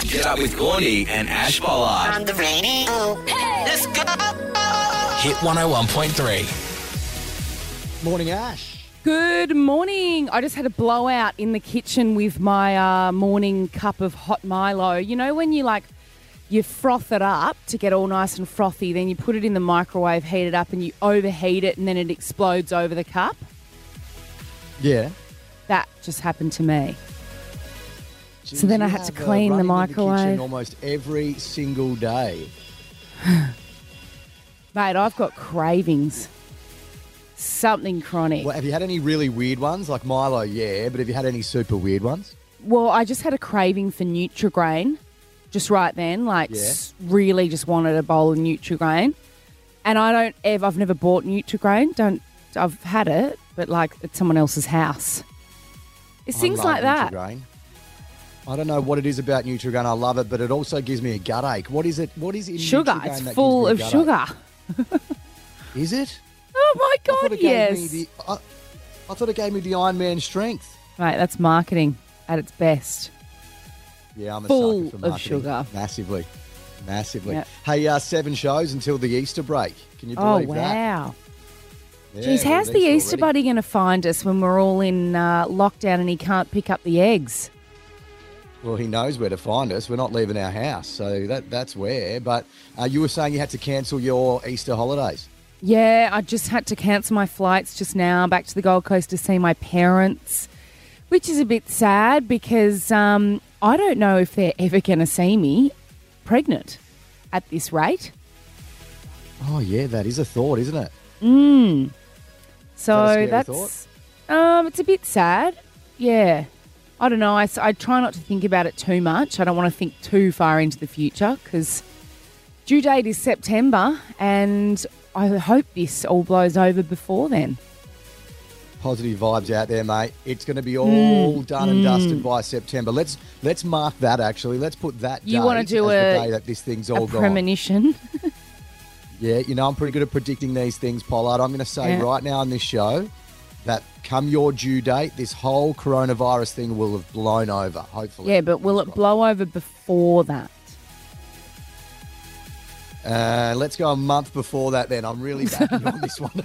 Get up with Gordy and Ash Pollard. On the radio. Hey, let's go. Hit 101.3. Morning, Ash. Good morning. I just had a blowout in the kitchen with my morning cup of hot Milo. You know when you froth it up to get all nice and frothy, then you put it in the microwave, heat it up, and you overheat it, and then it explodes over the cup? Yeah. That just happened to me. Jeez, So then I you had to have, clean the running in microwave. kitchen almost every single day. Mate, I've got cravings. Something chronic. Well, have you had any really weird ones? Like Milo, yeah, but have you had any super weird ones? Well, I just had a craving for Nutri-Grain just right then. Really just wanted a bowl of Nutri-Grain. And I've never bought Nutri-Grain. I've had it, but it's someone else's house. It's things like that. Nutri-Grain. I don't know what it is about Nutri-Grain. I love it, but it also gives me a gut ache. What is it? What is it in Sugar. Nutri-Grain It's that full of gives me a gut sugar. ache? Is it? Oh, my I thought God, it gave me yes. I thought it gave me the Iron Man strength. Mate, that's marketing at its best. Yeah, I'm a Full sucker for of marketing. sugar. Massively. Yep. Hey, 7 shows until the Easter break. Can you Oh, believe that? wow. Yeah, Geez, how's we're the Easter Easter already. Bunny going to find us when we're all in lockdown and he can't pick up the eggs? Well, he knows where to find us. We're not leaving our house, so that's where. But you were saying you had to cancel your Easter holidays. Yeah, I just had to cancel my flights just now back to the Gold Coast to see my parents, which is a bit sad because I don't know if they're ever going to see me pregnant at this rate. Oh, yeah, that is a thought, isn't it? So scary that's it's a bit sad. Yeah. I don't know. I try not to think about it too much. I don't want to think too far into the future because due date is September and I hope this all blows over before then. Positive vibes out there, mate. It's going to be all done and dusted by September. Let's mark that, actually. Let's put that You date wanna do as a- the day that this thing's all A gone. premonition. Yeah, I'm pretty good at predicting these things, Pollard. I'm going to say Yeah. right now on this show that come your due date, this whole coronavirus thing will have blown over, hopefully. Yeah, but will it blow over before that? Let's go a month before that then. I'm really backing on this one.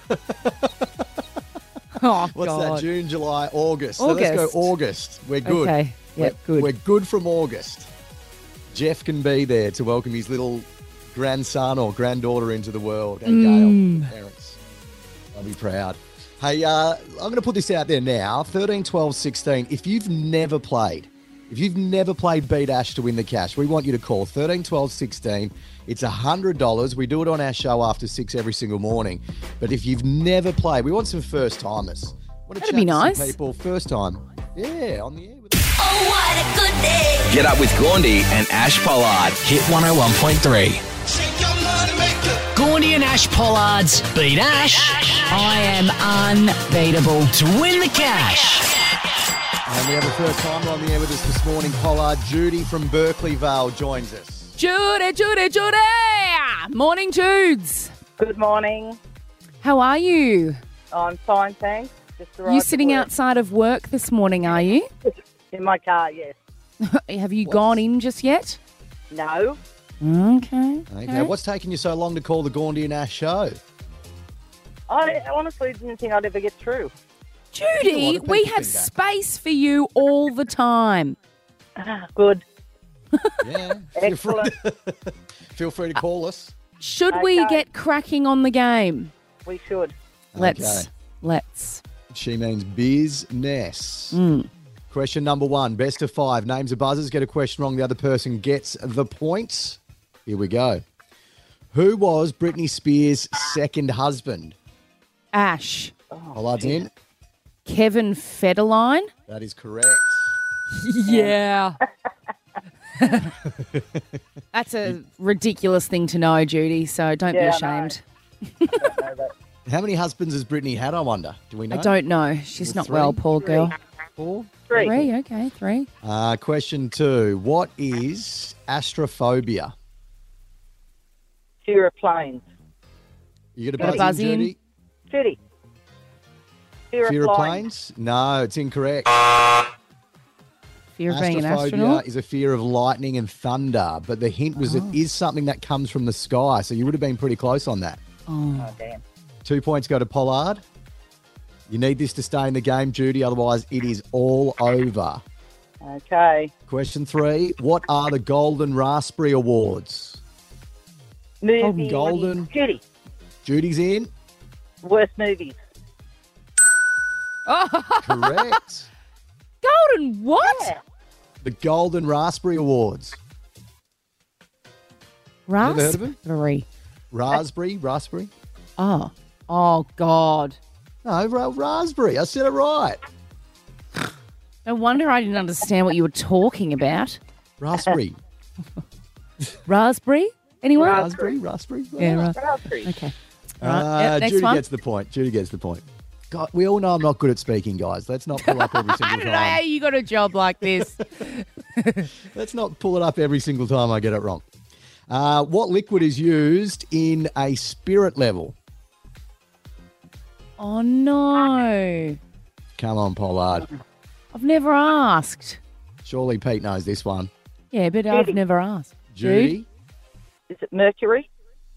Oh, What's God. that? June, July, August. So let's go August. August. We're good. Okay. Yep, good. We're good from August. Jeff can be there to welcome his little grandson or granddaughter into the world. And Gail, the parents. I'll be proud. Hey, I'm going to put this out there now. 13, 12, 16. If you've never played Beat Ash to win the cash, we want you to call 13, 12, 16. It's $100. We do it on our show after 6 every single morning. But if you've never played, we want some first timers. That'd be nice. People first time. Yeah, on the air with Oh, what a good day. Get up with Gordy and Ash Pollard. Hit 101.3. Gordy and Ash Pollard's Beat Ash. I am unbeatable. To win the cash. And we have a first timer on the air with us this morning. Pollard. Judy from Berkeley Vale joins us. Judy! Morning, Judes. Good morning. How are you? I'm fine, thanks. Just arrived You at sitting work. outside of work this morning, are you? In my car, yes. Have you gone in just yet? No. Okay. Okay. What's taking you so long to call the Gordy and Ash show? I honestly didn't think I'd ever get through. Judy, of we people have think that. space for you all the time. Good. Yeah. Excellent. Feel free to call us. Should we Okay. get cracking on the game? We should. Let's. She means business. Question number 1, best of 5. Names of buzzers. Get a question wrong. The other person gets the points. Here we go. Who was Britney Spears' second husband? Ash. Pollard's in. Kevin Federline. That is correct. Yeah. That's a ridiculous thing to know, Judy, so don't be Yeah, I know. ashamed. How many husbands has Britney had, I wonder? Do we know? I don't know. She's With not 3? well, poor girl. 4? 3. 3, okay, 3. Question 2. What is astrophobia? Fear of planes. You got a Got a buzz buzz in, in? Judy? Judy. Fear Fear of of flying. planes? No, it's incorrect. Fear of being an Astrophobia astronaut? is a fear of lightning and thunder, but the hint was it is something that comes from the sky, so you would have been pretty close on that. Oh, damn. 2 points go to Pollard. You need this to stay in the game, Judy, otherwise it is all over. Okay. Question 3, what are the Golden Raspberry Awards? Movie. Golden. Judy. Judy's in. Worst movies. Correct. Golden what? Yeah. The Golden Raspberry Awards. Never heard of it? Raspberry? Oh. Oh, God. No, raspberry. I said it right. No wonder I didn't understand what you were talking about. Raspberry. Raspberry? Anyone? Raspberry. Yeah, right. Raspberry. Okay. All right. Yep, next Judy one. gets the point. Judy gets the point. God, we all know I'm not good at speaking, guys. Let's not pull up every I single don't know how time. you got a job like this. Let's not pull it up every single time I get it wrong. What liquid is used in a spirit level? Oh, no. Come on, Pollard. I've never asked. Surely Pete knows this one. Yeah, but I've never asked. Judy? Is it Mercury?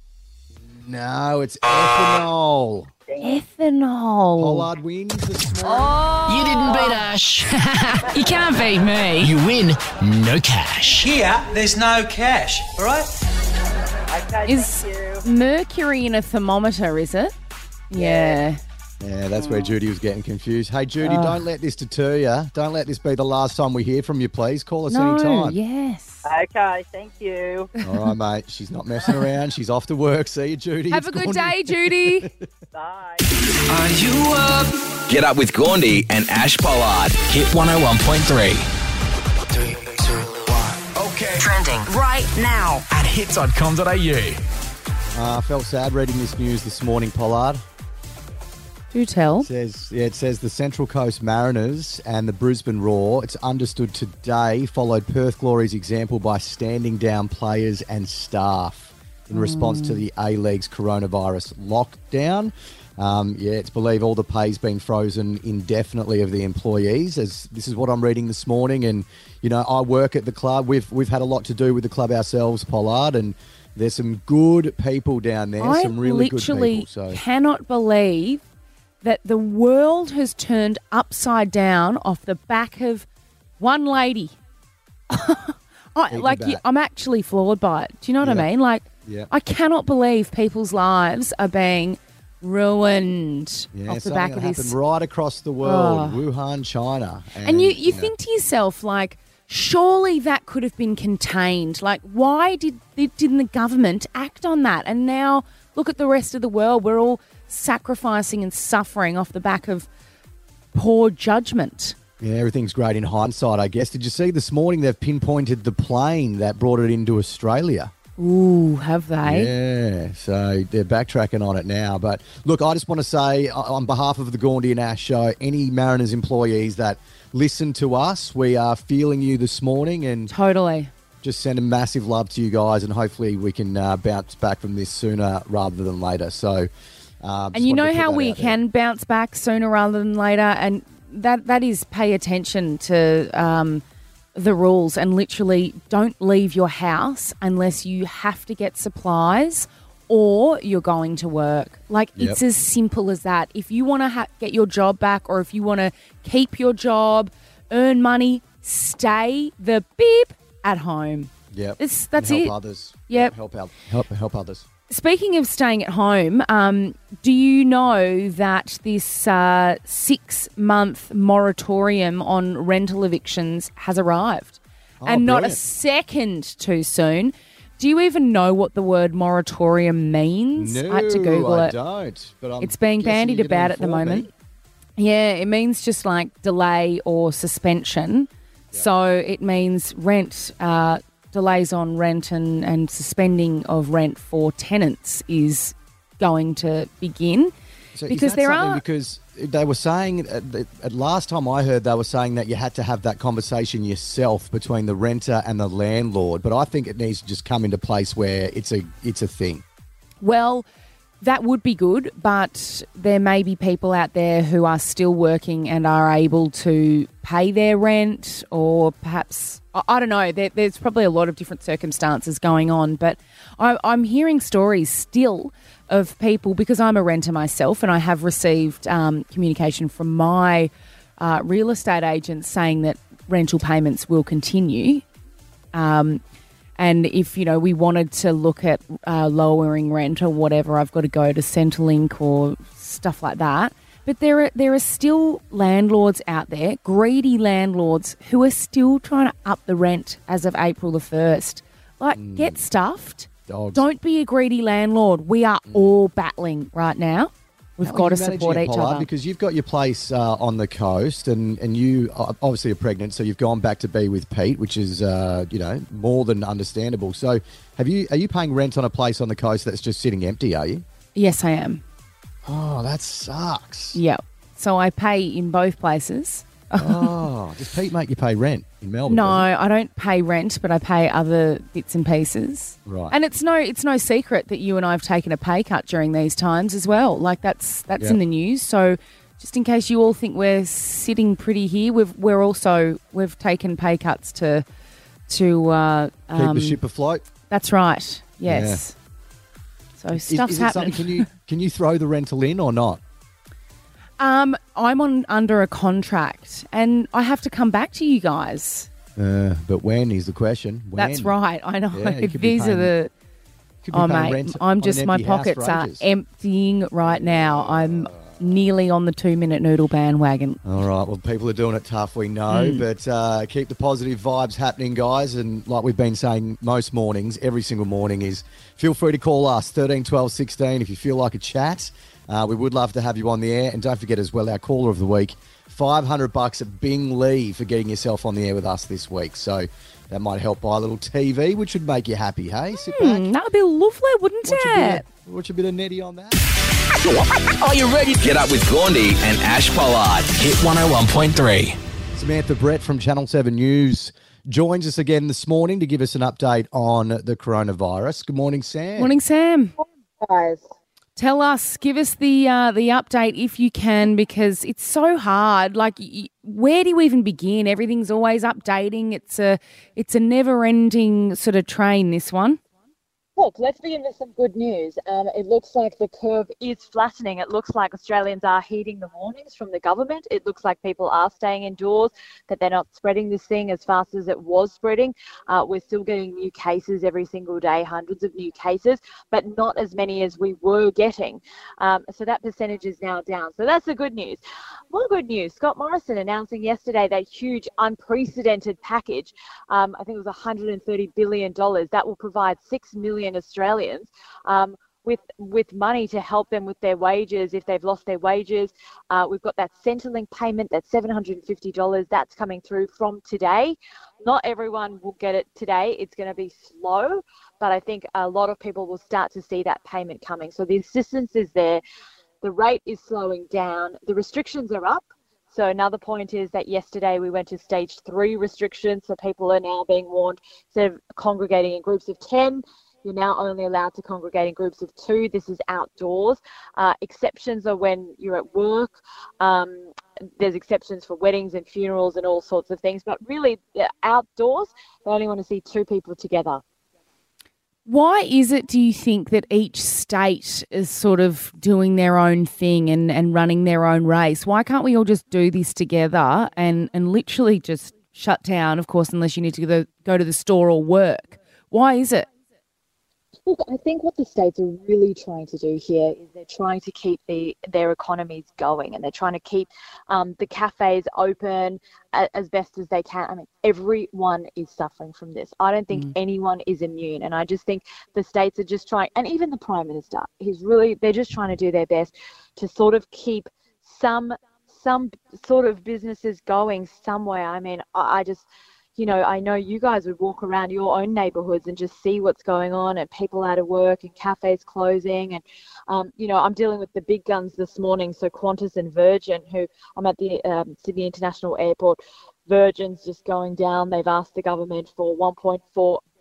No, it's ethanol. Ethanol. Pollard wins this morning. You didn't beat Ash. You can't beat me. You win no cash. Here, there's no cash, all right? Okay, Is thank you. mercury in a thermometer, is it? Yeah. Yeah, that's where Judy was getting confused. Hey, Judy, don't let this deter you. Don't let this be the last time we hear from you, please. Call us No, anytime. yes. Okay, thank you. All right, mate. She's not messing around. She's off to work. See you, Judy. Have It's a good Gordon. day, Judy. Bye. Are you up? Get up with Gaundy and Ash Pollard. Hit 101.3. 3, 2, 1. Okay. Trending right now at hit.com.au. I felt sad reading this news this morning, Pollard. Do tell. It says the Central Coast Mariners and the Brisbane Roar, it's understood today, followed Perth Glory's example by standing down players and staff in response to the A-League's coronavirus lockdown. It's believed all the pay's been frozen indefinitely of the employees. As this is what I'm reading this morning, and you know I work at the club. We've had a lot to do with the club ourselves, Pollard, and there's some good people down there. I some really good literally people. So cannot believe that the world has turned upside down off the back of one lady. back. I'm actually floored by it. Do you know what I Yeah. mean? Like, Yeah. I cannot believe people's lives are being ruined off the back something of that this. happened right across the world, Oh. Wuhan, China. And you know, think to yourself, like, surely that could have been contained. Like, why didn't the government act on that? And now look at the rest of the world. We're all sacrificing and suffering off the back of poor judgment. Yeah, everything's great in hindsight, I guess. Did you see this morning they've pinpointed the plane that brought it into Australia? Ooh, have they? Yeah, so they're backtracking on it now. But look, I just want to say on behalf of the Gaundy and Ash show, any Mariners employees that listen to us, we are feeling you this morning and Totally. just send a massive love to you guys, and hopefully we can bounce back from this sooner rather than later. So, And you know how we can bounce back sooner rather than later, and that is pay attention to the rules and literally don't leave your house unless you have to get supplies or you're going to work. Like, it's as simple as that. If you want to get your job back, or if you want to keep your job, earn money, stay the beep at home. Yep. That's And it. help others. Yep. Help others. Speaking of staying at home, do you know that this 6-month moratorium on rental evictions has arrived? And not a brilliant. second too soon. Do you even know what the word moratorium means? No, I had to Google I it. don't. But I'm It's being guessing bandied you're gonna about at the inform me. moment. Yeah, it means just like delay or suspension. So it means rent, delays on rent and suspending of rent for tenants is going to begin. So because is that there something are- because they were saying at last time I heard, they were saying that you had to have that conversation yourself between the renter and the landlord. But I think it needs to just come into place where it's a thing. Well, That would be good, but there may be people out there who are still working and are able to pay their rent, or perhaps, I don't know, there's probably a lot of different circumstances going on, but I'm hearing stories still of people, because I'm a renter myself and I have received communication from my real estate agents saying that rental payments will continue. And if, we wanted to look at lowering rent or whatever, I've got to go to Centrelink or stuff like that. But there are still landlords out there, greedy landlords, who are still trying to up the rent as of April the 1st. Get stuffed. Dogs. Don't be a greedy landlord. We are all battling right now. We've got to support each other. Because you've got your place on the coast, and you obviously are pregnant, so you've gone back to be with Pete, which is more than understandable. So, are you paying rent on a place on the coast that's just sitting empty? Are you? Yes, I am. Oh, that sucks. Yeah. So I pay in both places. Oh, does Pete make you pay rent in Melbourne? No, I don't pay rent, but I pay other bits and pieces. Right. And it's no secret that you and I have taken a pay cut during these times as well. That's in the news. So just in case you all think we're sitting pretty here, we've taken pay cuts to keep the ship afloat. That's right. Yes. Yeah. So stuff's is it happening. Can you throw the rental in or not? I'm under a contract and I have to come back to you guys. But when is the question? When? That's right. I know. Yeah, These are the... Oh, mate, my pockets are emptying right now. I'm nearly on the 2-minute noodle bandwagon. All right. Well, people are doing it tough, we know, but keep the positive vibes happening, guys. And like we've been saying most mornings, every single morning is feel free to call us, 13 12 16, if you feel like a chat. We would love to have you on the air. And don't forget as well, our caller of the week, $500 at Bing Lee for getting yourself on the air with us this week. So that might help buy a little TV, which would make you happy, hey? Sit back. That would be lovely, wouldn't it? Watch a bit of Nettie on that. Are you ready? Get up with Gaundy and Ash Pollard. Hit 101.3. Samantha Brett from Channel 7 News joins us again this morning to give us an update on the coronavirus. Good morning, Sam. Morning, Sam. Guys. Tell us, give us the update if you can, because it's so hard. Like, where do you even begin? Everything's always updating. It's a never-ending sort of train, this one. Look, let's begin with some good news. It looks like the curve is flattening. It looks like Australians are heeding the warnings from the government. It looks like people are staying indoors, that they're not spreading this thing as fast as it was spreading. We're still getting new cases every single day, hundreds of new cases, but not as many as we were getting. So that percentage is now down. So that's the good news. More good news, Scott Morrison announcing yesterday that huge unprecedented package, I think it was $130 billion, that will provide 6 million Australians with money to help them with their wages if they've lost their wages. We've got that Centrelink payment, that $750, that's coming through from today. Not everyone will get it today. It's going to be slow, but I think a lot of people will start to see that payment coming. So the assistance is there. The rate is slowing down. The restrictions are up. So another point is that yesterday we went to stage 3 restrictions. So people are now being warned, instead of congregating in groups of 10, you're now only allowed to congregate in groups of 2. This is outdoors. Exceptions are when you're at work. There's exceptions for weddings and funerals and all sorts of things. But really, outdoors, they only want to see 2 people together. Why is it, do you think, that each state is sort of doing their own thing and running their own race? Why can't we all just do this together and literally just shut down, of course, unless you need to go to the store or work? Why is it? Look, I think what the states are really trying to do here is they're trying to keep their economies going, and they're trying to keep the cafes open as best as they can. I mean, everyone is suffering from this. I don't think anyone is immune, and I just think the states are just trying, and even the Prime Minister, they're just trying to do their best to sort of keep some sort of businesses going somewhere. I mean, I just... I know you guys would walk around your own neighbourhoods and just see what's going on, and people out of work and cafes closing. And, I'm dealing with the big guns this morning. So Qantas and Virgin, who I'm at the Sydney International Airport. Virgin's just going down. They've asked the government for $1.4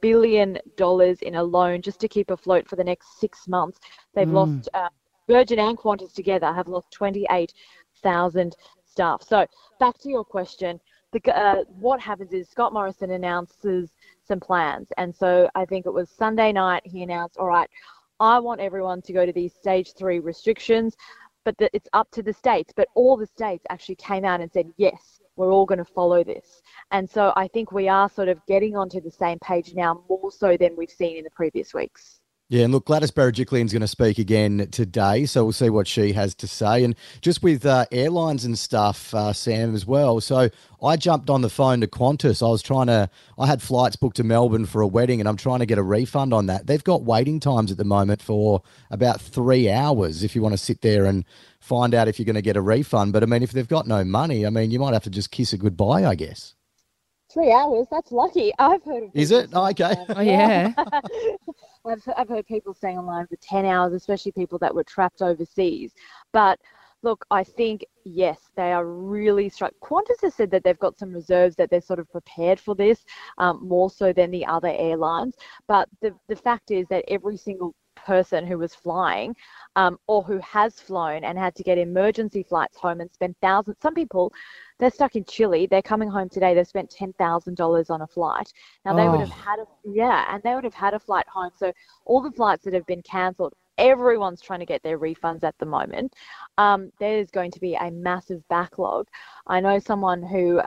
billion in a loan just to keep afloat for the next 6 months. They've lost, Virgin and Qantas together have lost 28,000 staff. So back to your question, what happens is Scott Morrison announces some plans. And so I think it was Sunday night he announced, all right, I want everyone to go to these stage 3 restrictions, but it's up to the states. But all the states actually came out and said, yes, we're all going to follow this. And so I think we are sort of getting onto the same page now, more so than we've seen in the previous weeks. Yeah, and look, Gladys Berejiklian's going to speak again today, so we'll see what she has to say. And just with airlines and stuff, Sam, as well. So I jumped on the phone to Qantas. I had flights booked to Melbourne for a wedding, and I'm trying to get a refund on that. They've got waiting times at the moment for about 3 hours if you want to sit there and find out if you're going to get a refund. But, I mean, if they've got no money, I mean, you might have to just kiss it goodbye, I guess. 3 hours, that's lucky. I've heard of Is it? Oh, okay. Oh, yeah. I've heard people staying online for 10 hours, especially people that were trapped overseas. But look, I think, yes, they are really struck. Qantas has said that they've got some reserves, that they're sort of prepared for this, more so than the other airlines. But the fact is that every single person who was flying or who has flown and had to get emergency flights home and spend thousands, some people, they're stuck in Chile. They're coming home today. They've spent $10,000 on a flight. Now they would have had they would have had a flight home. So all the flights that have been cancelled, everyone's trying to get their refunds at the moment. There is going to be a massive backlog. I know someone who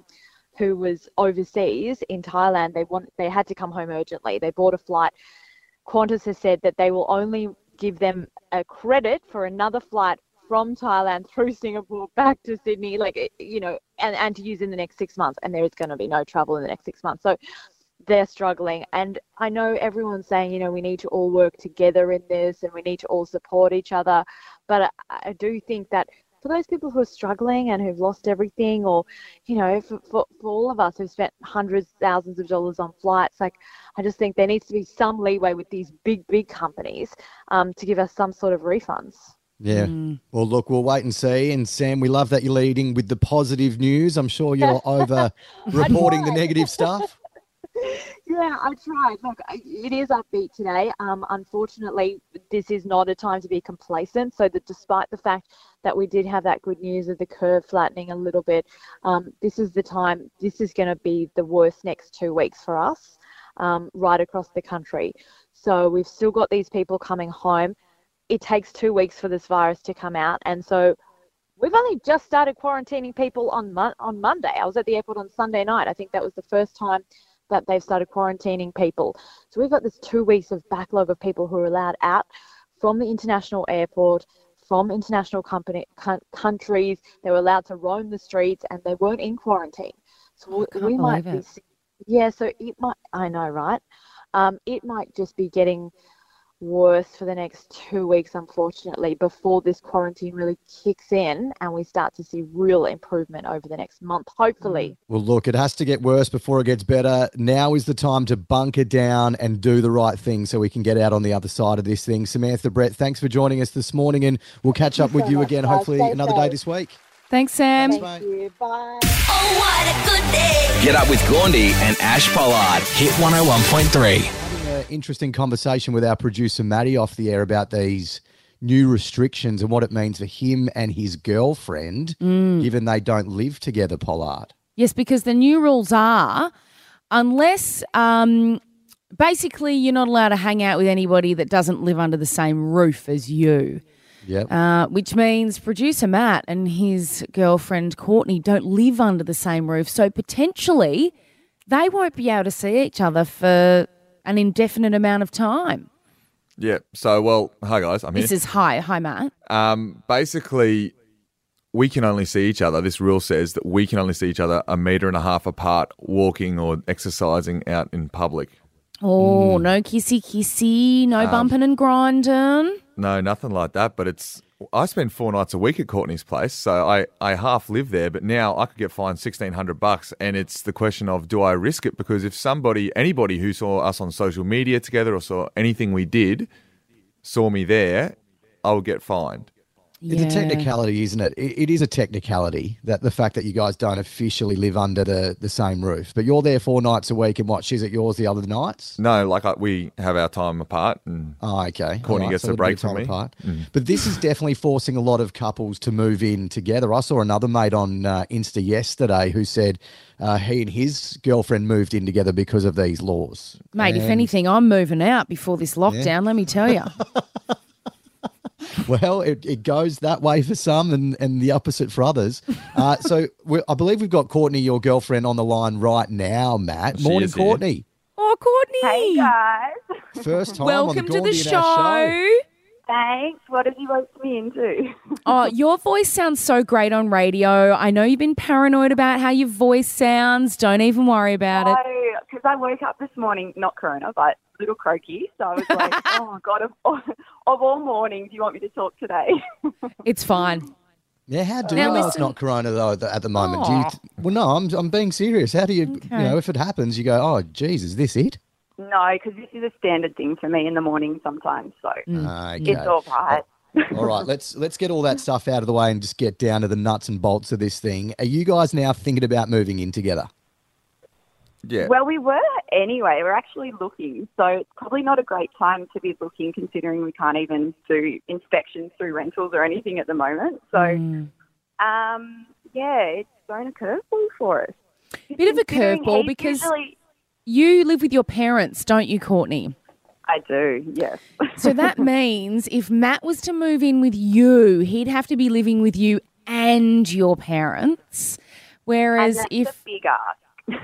was overseas in Thailand. They had to come home urgently. They bought a flight. Qantas has said that they will only give them a credit for another flight from Thailand through Singapore back to Sydney, and to use in the next 6 months. And there is going to be no travel in the next 6 months. So they're struggling. And I know everyone's saying, we need to all work together in this and we need to all support each other. But I do think that for those people who are struggling and who've lost everything, or, for all of us who've spent hundreds, thousands of dollars on flights, I just think there needs to be some leeway with these big companies to give us some sort of refunds. Yeah. Well, look, we'll wait and see. And Sam, we love that you're leading with the positive news. I'm sure you're over reporting the negative stuff. Yeah, I tried. Look, it is upbeat today. Unfortunately, this is not a time to be complacent. So that despite the fact that we did have that good news of the curve flattening a little bit, this is the time. This is going to be the worst next 2 weeks for us, right across the country. So we've still got these people coming home. It takes 2 weeks for this virus to come out. And so we've only just started quarantining people on Monday. I was at the airport on Sunday night. I think that was the first time that they've started quarantining people. So we've got this 2 weeks of backlog of people who are allowed out from the international airport, from international countries. They were allowed to roam the streets and they weren't in quarantine. So we might be, so it might, I know, right? It might just be getting worse for the next 2 weeks, unfortunately, before this quarantine really kicks in and we start to see real improvement over the next month, hopefully. Well, look, it has to get worse before it gets better. Now is the time to bunker down and do the right thing so we can get out on the other side of this thing. Samantha, Brett, thanks for joining us this morning, and we'll catch up with you again, hopefully another day this week. Thanks, Sam. Thank you. Bye. Oh, what a good day. Get up with Gaundy and Ash Pollard. Hit 101.3. Interesting conversation with our producer Maddie off the air about these new restrictions and what it means for him and his girlfriend, given they don't live together, Pollard. Yes, because the new rules are, unless basically you're not allowed to hang out with anybody that doesn't live under the same roof as you. Yep. Which means producer Matt and his girlfriend Courtney don't live under the same roof. So potentially they won't be able to see each other for an indefinite amount of time. Yeah. So, hi guys. I'm here. This is hi Matt. Basically, we can only see each other. This rule says that we can only see each other 1.5 meters apart, walking or exercising out in public. Oh, no kissy, no bumping and grinding. No, nothing like that. But I spend 4 nights a week at Courtney's place, so I half live there. But now I could get fined $1,600, and it's the question of, do I risk it? Because if anybody who saw us on social media together or saw anything we did, saw me there, I would get fined. It's a technicality, isn't it? It is a technicality that the fact that you guys don't officially live under the same roof, but you're there 4 nights a week, and what? She's at yours the other nights. No, like we have our time apart, and Okay. Courtney All right, gets so a little break bit of from time me. apart. But this is definitely forcing a lot of couples to move in together. I saw another mate on Insta yesterday who said he and his girlfriend moved in together because of these laws. Mate, if And, anything, I'm moving out before this lockdown, let me tell you. well, it goes that way for some and the opposite for others. So I believe we've got Courtney, your girlfriend, on the line right now, Matt. She Morning, is here. Courtney. Oh, Courtney. Hey guys, First time Welcome on the to the Gaundy and Ash show. thanks. What have you roped me into? Oh, your voice sounds so great on radio. I know you've been paranoid about how your voice sounds. Don't even worry about it. Because I woke up this morning, not corona, but a little croaky. So I was like, oh my God, of all mornings, you want me to talk today? It's fine. Yeah, how do Now you know it's listen- not corona though at the moment? Aw. Well, no, I'm being serious. How do you, Okay. if it happens, you go, oh, geez, is this it? No, because this is a standard thing for me in the morning sometimes. So Okay. it's all right. All right, let's get all that stuff out of the way and just get down to the nuts and bolts of this thing. Are you guys now thinking about moving in together? yeah. Well, we were anyway. We're actually looking. So it's probably not a great time to be looking considering we can't even do inspections through rentals or anything at the moment. So, yeah, it's thrown a curveball for us. Bit of a Considering curveball he's because usually- you live with your parents, don't you, Courtney? I do, yes. So that means if Matt was to move in with you, he'd have to be living with you and your parents. and Whereas that's if a big ask.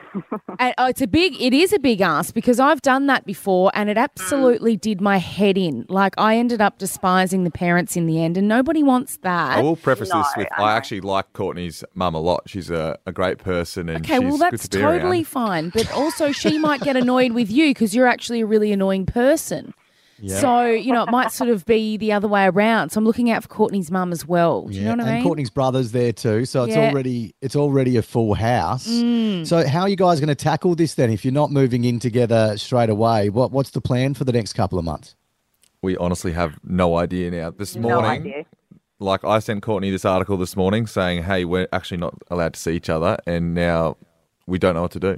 it is a big ask because I've done that before and it absolutely did my head in. Like I ended up despising the parents in the end and nobody wants that. I will preface this No, with I know. I actually like Courtney's mum a lot. She's a great person, and Okay, she's well, good that's to be totally around. fine. But also, she might get annoyed with you because you're actually a really annoying person. So, it might sort of be the other way around. So I'm looking out for Courtney's mum as well. Do you know what I and mean? Courtney's brother's there too, so it's Yeah. already a full house. So how are you guys going to tackle this then? If you're not moving in together straight away, what's the plan for the next couple of months? We honestly have no idea now. This No morning, idea. like I sent Courtney this article this morning saying, hey, we're actually not allowed to see each other, and now we don't know what to do.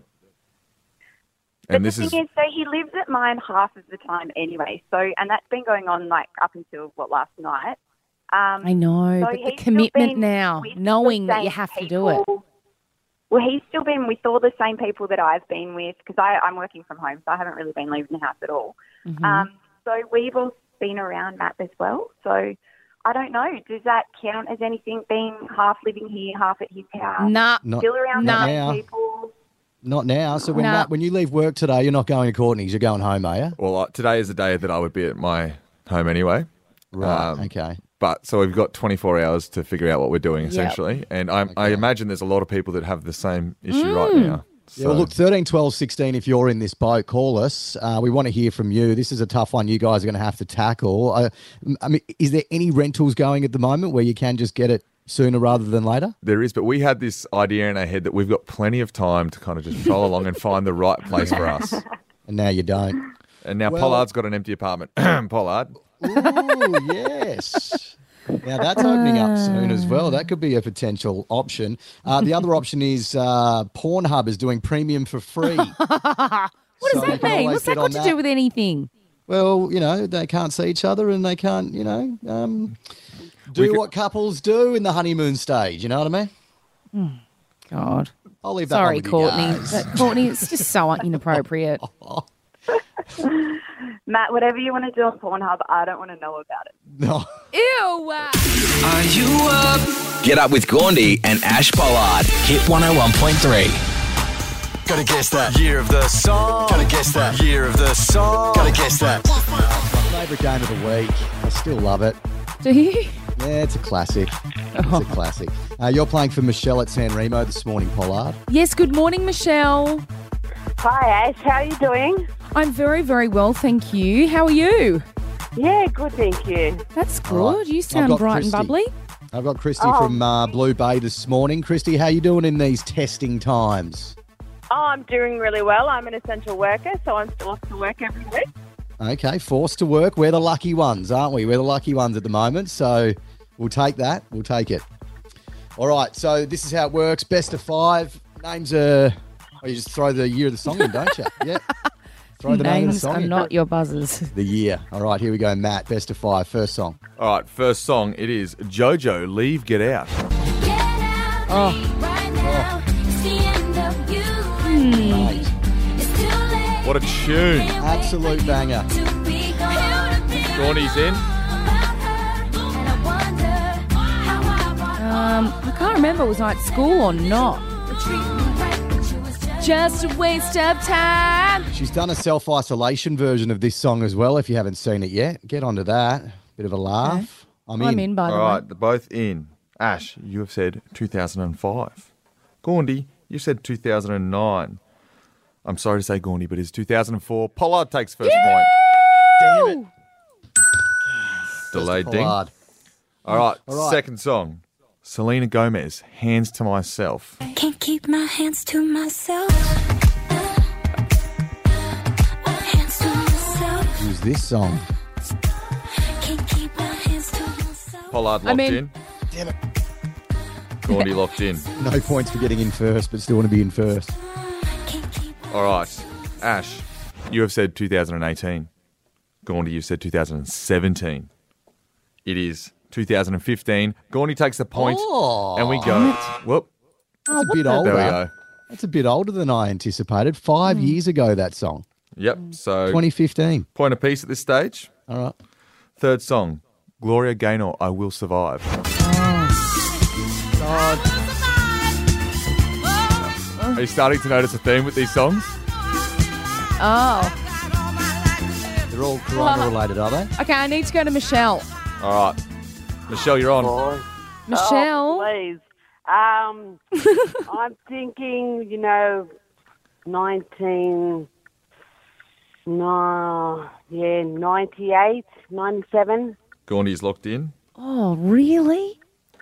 But And the this thing is is, so he lives at mine half of the time anyway. So, and that's been going on like up until last night. I know, So but the he's still commitment been now, with knowing the that you same have to do it. people. Well, he's still been with all the same people that I've been with because I'm working from home, so I haven't really been leaving the house at all. So we've all been around Matt as well. So I don't know. Does that count as anything? Being half living here, half at his house, Nah. still around the Not same now. people. Not now. So when No. Matt, when you leave work today, you're not going to Courtney's. You're going home, are you? well, today is the day that I would be at my home anyway. Right. Okay. But so we've got 24 hours to figure out what we're doing essentially, and I imagine there's a lot of people that have the same issue right now. So, Yeah, well, look, 13, 12, 16, if you're in this boat, call us. We want to hear from you. This is a tough one you guys are going to have to tackle. I mean, is there any rentals going at the moment where you can just get it sooner rather than later? there is, but we had this idea in our head that we've got plenty of time to kind of just troll along and find the right place for us. And now you don't. And now Well- Pollard's got an empty apartment. Pollard. Ooh, yes. Now that's opening up soon as well. That could be a potential option. The other option is Pornhub is doing premium for free. What does that mean? What's that got to do with anything? Well, they can't see each other and they can't, do what couples do in the honeymoon stage. You know what I mean? God. I'll leave that Sorry, one with you Courtney. guys. But Courtney, it's just so inappropriate. Matt, whatever you want to do on Pornhub, I don't want to know about it. No. Ew. Are you up? Get up with Gaundy and Ash Pollard. Hit 101.3. Gotta guess that year of the song. Gotta guess that year of the song. Gotta guess that. Favourite game of the week. I still love it. Do you? Yeah, it's a classic. It's a classic. You're playing for Michelle at San Remo this morning, Pollard. Yes, good morning, Michelle. Hi, Ash. How are you doing? I'm very, very well, thank you. How are you? Yeah, good, thank you. That's good. All right. You I've sound got bright Christy. and bubbly. I've got Christy from Blue Bay this morning. Christy, how you doing in these testing times? Oh, I'm doing really well. I'm an essential worker, so I'm still off to work every week. Okay, forced to work. We're the lucky ones, aren't we? We're the lucky ones at the moment. So We'll take that. We'll take it. All right, so this is how it works. Best of 5. Names are... Oh, you just throw the year of the song in, don't you? Yeah. Throw the name of the Names song are in. not your buzzers. The year. All right, here we go, Matt. Best of 5. First song. All right, first song. It is JoJo, Leave, Get Out. Mate, What a tune. absolute banger. Gordy's in. I can't remember, was I at school or not? Just a waste of time. She's done a self-isolation version of this song as well, if you haven't seen it yet. Get onto that. Bit of a laugh. I'm in. By the All way. right, they're both in. Ash, you have said 2005. Gordy, you said 2009. I'm sorry to say Gordy, but it's 2004. Pollard takes first point. Damn it. Delayed ding. Pollard. All right, All right. second song. Selena Gomez, Hands to Myself. Can't keep my hands to myself. Hands to myself. Who's this song? Can't keep my hands to myself. Pollard locked I'm in. in. Damn it. Gordy locked in. No points for getting in first, but still want to be in first. All right, Ash, you have said 2018. Gordy, you've said 2017. It is 2015. Gordy takes the point, Oh. and we go. Whoop. That's a bit older. There we go. That's a bit older than I anticipated. 5 years ago, that song. Yep. So 2015. point apiece at this stage. All right. Third song, Gloria Gaynor, I Will Survive. God. Are you starting to notice a theme with these songs? Oh. They're all corona-related, are they? Okay, I need to go to Michelle. All right. Michelle, you're on. Michelle? Please. I'm thinking, 98, 97. Gordy's locked in. Oh, really?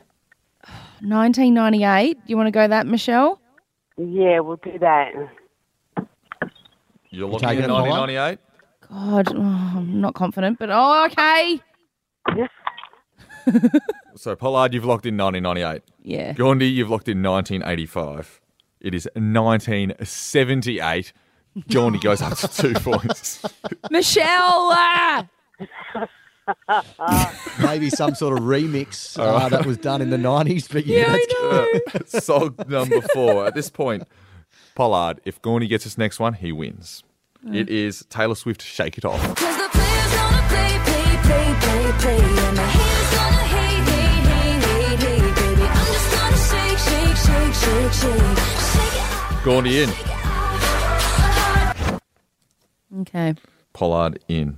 1998. You want to go that, Michelle? Yeah, we'll do that. You're locking taking in it, Paula? 1998? God, I'm not confident, but okay. So, Pollard, you've locked in 1998. Yeah. Gordy, you've locked in 1985. It is 1978. Gordy goes up to 2 points. Michelle! Maybe some sort of remix that was done in the 90s. But yeah, I know. Song number 4. At this point, Pollard, if Gordy gets this next one, he wins. It is Taylor Swift, Shake It Off. Cause the players gonna play, play, play, play, play. And the haters gonna hate, hate, hate, hate, hate, baby. I'm just gonna shake, shake, shake, shake, shake. Shake it off. Gordy in. Okay. Pollard in.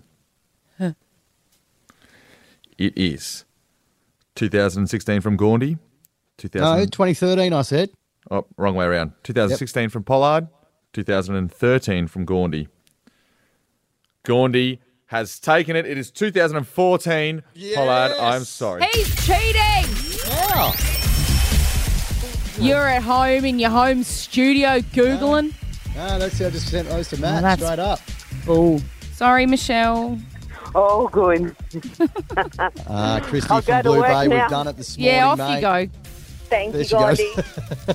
It is 2016 from Gordy. 2000. No, 2013, I said. Oh, wrong way around. 2016 from Pollard. 2013 from Gordy. Gordy has taken it. It is 2014. Yes. Pollard, I'm sorry. He's cheating! Yeah. You're at home in your home studio Googling. No, that's how I just sent those to Matt that's- straight up. Bull. Sorry, Michelle. Oh, good. Christy I'll from go to Blue work Bay, now. we've done it this morning, Yeah, off mate. you go. Thank There you, she goes. Gordy.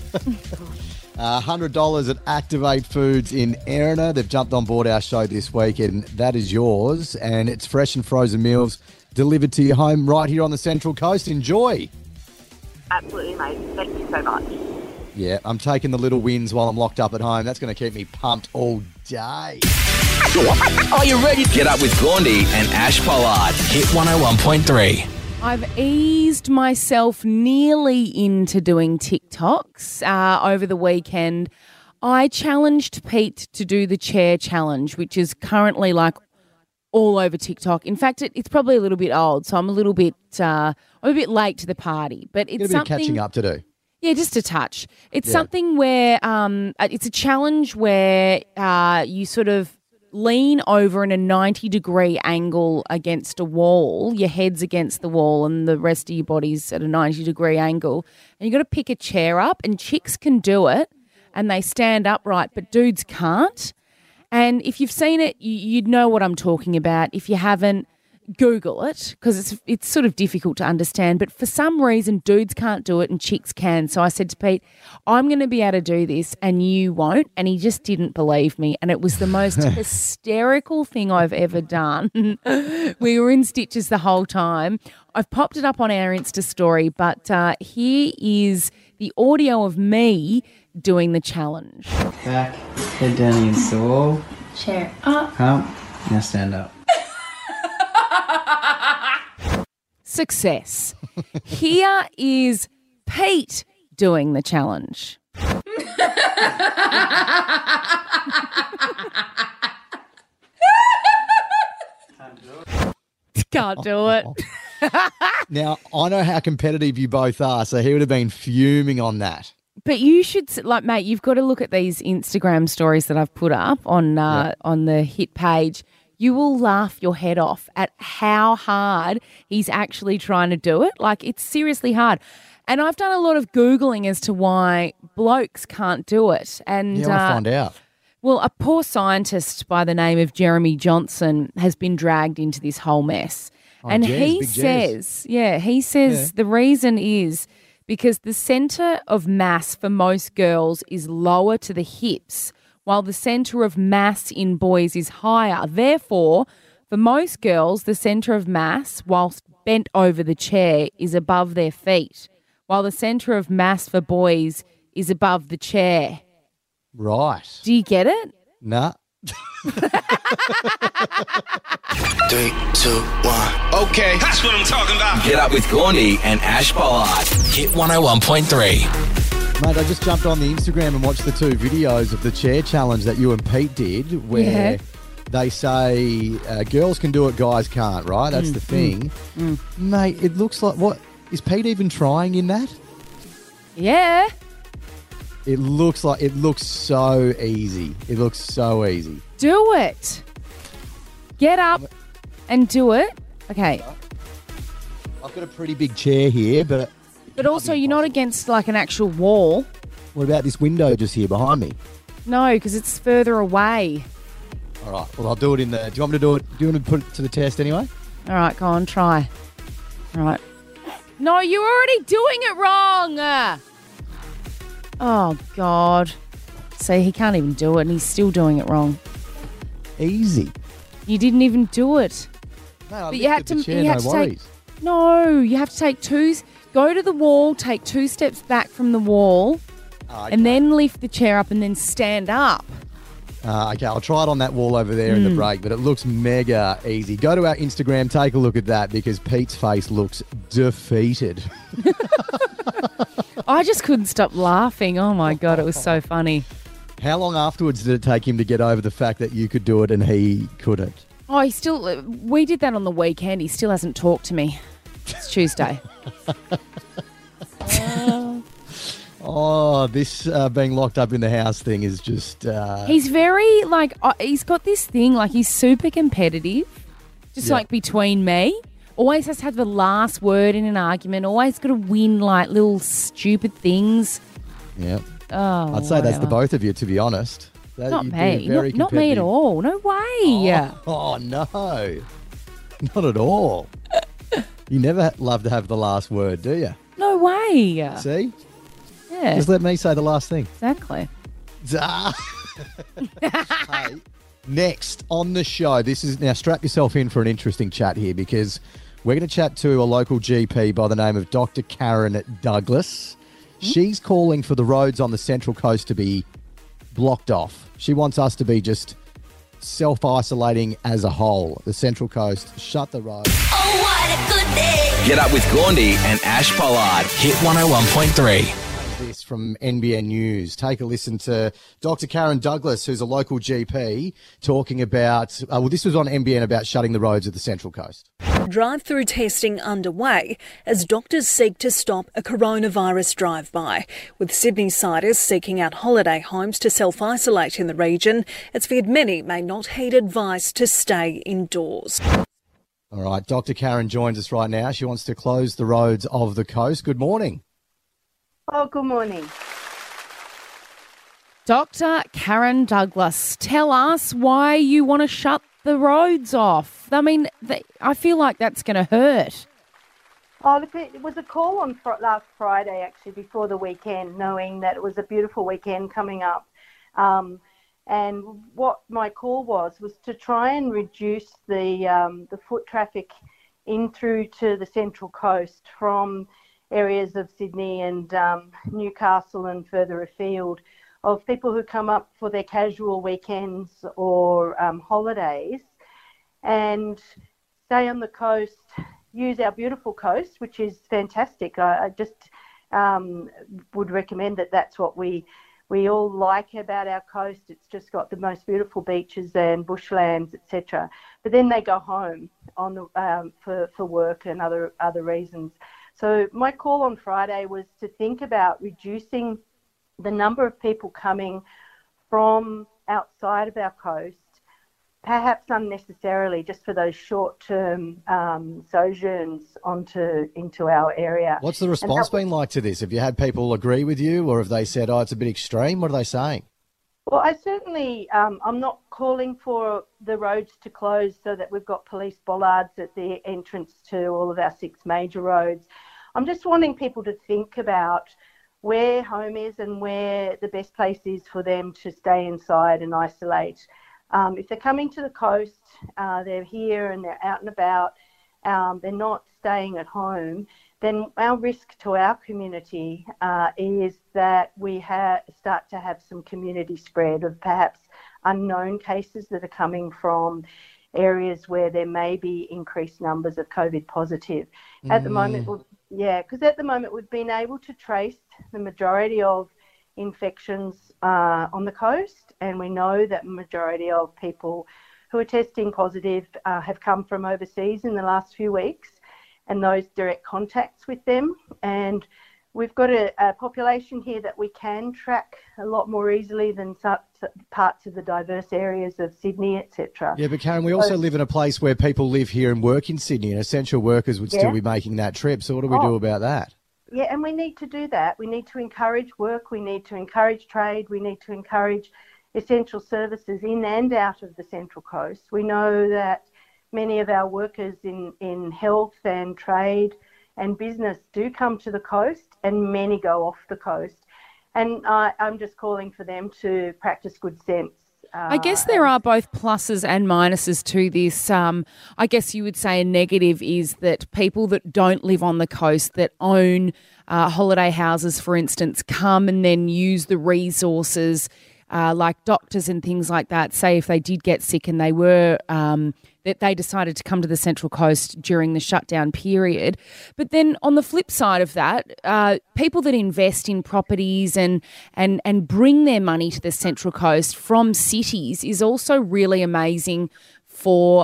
$100 at Activate Foods in Erina. They've jumped on board our show this week, and that is yours. And it's fresh and frozen meals delivered to your home right here on the Central Coast. Enjoy. Absolutely amazing. Thank you so much. Yeah, I'm taking the little wins while I'm locked up at home. That's going to keep me pumped all day. Are you ready? Get up with Gordy and Ash Pollard. Hit 101.3. I've eased myself nearly into doing TikToks over the weekend. I challenged Pete to do the chair challenge, which is currently like all over TikTok. In fact, it's probably a little bit old, so I'm a bit late to the party. But it's Got a bit of something catching up to do. Yeah, just a touch. It's something where it's a challenge where you sort of lean over in a 90-degree angle against a wall. Your head's against the wall and the rest of your body's at a 90-degree angle. And you've got to pick a chair up, and chicks can do it and they stand upright, but dudes can't. And if you've seen it, you'd know what I'm talking about. If you haven't, Google it because it's sort of difficult to understand. But for some reason, dudes can't do it and chicks can. So I said to Pete, I'm going to be able to do this and you won't. And he just didn't believe me. And it was the most hysterical thing I've ever done. We were in stitches the whole time. I've popped it up on our Insta story, but here is the audio of me doing the challenge. Back, head down against the wall. Chair up. Now stand up. Success. Here is Pete doing the challenge. Can't do it. Now, I know how competitive you both are, so he would have been fuming on that. But you should, like, mate, you've got to look at these Instagram stories that I've put up on the hit page. You will laugh your head off at how hard he's actually trying to do it. Like, it's seriously hard. And I've done a lot of Googling as to why blokes can't do it. And Yeah, I want to find out. Well, a poor scientist by the name of Jeremy Johnson has been dragged into this whole mess. And he says the reason is because the centre of mass for most girls is lower to the hips, while the centre of mass in boys is higher. Therefore, for most girls, the centre of mass, whilst bent over the chair, is above their feet, while the centre of mass for boys is above the chair. Right. Do you get it? Nah. 3, 2, 1. Okay, that's what I'm talking about. Get up with Gordy and Ash Pollard. Hit 101.3. Mate, I just jumped on the Instagram and watched the 2 videos of the chair challenge that you and Pete did where they say girls can do it, guys can't, right? That's the thing. Mate, it looks like, what, is Pete even trying in that? Yeah. It looks so easy. It looks so easy. Do it. Get up and do it. Okay. I've got a pretty big chair here, but also you're not against like an actual wall. what about this window just here behind me? No, because it's further away. All right. Well, I'll do it in the. Do you want me to do it? Do you want to put it to the test anyway? All right, go on, try. All right. No, you're already doing it wrong. Oh, God. See, he can't even do it, and he's still doing it wrong. Easy. You didn't even do it. No, I but you have lifted to. the chair, You have no to worries. take. No, you have to take two. Go to the wall, take 2 steps back from the wall, and then lift the chair up, and then stand up. Okay, I'll try it on that wall over there in the break, but it looks mega easy. Go to our Instagram, take a look at that because Pete's face looks defeated. I just couldn't stop laughing. Oh, my God, it was so funny. How long afterwards did it take him to get over the fact that you could do it and he couldn't? Oh, he still. We did that on the weekend. He still hasn't talked to me. It's Tuesday. Oh, this being locked up in the house thing is just... He's very, like, he's got this thing, like, he's super competitive, just like between me. Always has to have the last word in an argument, always got to win, like, little stupid things. Yeah. Oh, I'd say that's the whatever. both of you, to be honest. Not You'd be me. very Not me at competitive. all. No way. Oh, no. Not at all. You never love to have the last word, do you? No way. See? Yeah. Just let me say the last thing. Exactly. Hey, next on the show, this is now strap yourself in for an interesting chat here because we're going to chat to a local GP by the name of Dr. Karen Douglas. She's calling for the roads on the Central Coast to be blocked off. She wants us to be just self-isolating as a whole. The Central Coast, shut the road. Oh, what a good day. Get up with Gordy and Ash Pollard. Hit 101.3. This from NBN News. Take a listen to Dr. Karen Douglas, who's a local GP, talking about, this was on NBN about shutting the roads of the Central Coast. Drive-through testing underway as doctors seek to stop a coronavirus drive-by. With Sydney-siders seeking out holiday homes to self-isolate in the region, it's feared many may not heed advice to stay indoors. All right, Dr. Karen joins us right now. She wants to close the roads of the coast. Good morning. Oh, good morning. Dr. Karen Douglas, tell us why you want to shut the roads off. I mean, I feel like that's going to hurt. Oh, look, it was a call on last Friday, actually, before the weekend, knowing that it was a beautiful weekend coming up. And what my call was to try and reduce the foot traffic in through to the Central Coast from areas of Sydney and Newcastle and further afield, of people who come up for their casual weekends or holidays and stay on the coast, use our beautiful coast, which is fantastic. I just would recommend that that's what we all like about our coast. It's just got the most beautiful beaches and bushlands, etc. But then they go home on the, for work and other reasons. So my call on Friday was to think about reducing the number of people coming from outside of our coast, perhaps unnecessarily, just for those short-term sojourns into our area. What's the response been like to this? Have you had people agree with you, or have they said, oh, it's a bit extreme? What are they saying? Well, I certainly, I'm not calling for the roads to close so that we've got police bollards at the entrance to all of our 6 major roads. I'm just wanting people to think about where home is and where the best place is for them to stay inside and isolate. If they're coming to the coast, they're here and they're out and about, they're not staying at home, then our risk to our community is that we start to have some community spread of perhaps unknown cases that are coming from areas where there may be increased numbers of COVID positive. At the moment, because at the moment we've been able to trace the majority of infections on the coast, and we know that majority of people who are testing positive have come from overseas in the last few weeks, and those direct contacts with them. And we've got a population here that we can track a lot more easily than parts of the diverse areas of Sydney, etc. Yeah, but Karen, we also live in a place where people live here and work in Sydney, and essential workers would still be making that trip. So what do we do about that? Yeah, and we need to do that. We need to encourage work. We need to encourage trade. We need to encourage essential services in and out of the Central Coast. We know that many of our workers in health and trade and business do come to the coast, and many go off the coast. And I'm just calling for them to practice good sense. I guess there are both pluses and minuses to this. I guess you would say a negative is that people that don't live on the coast, that own holiday houses, for instance, come and then use the resources like doctors and things like that. Say if they did get sick and they were that they decided to come to the Central Coast during the shutdown period. But then on the flip side of that, people that invest in properties and bring their money to the Central Coast from cities is also really amazing for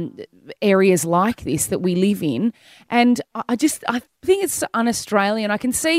areas like this that we live in. And I think it's un-Australian. I can see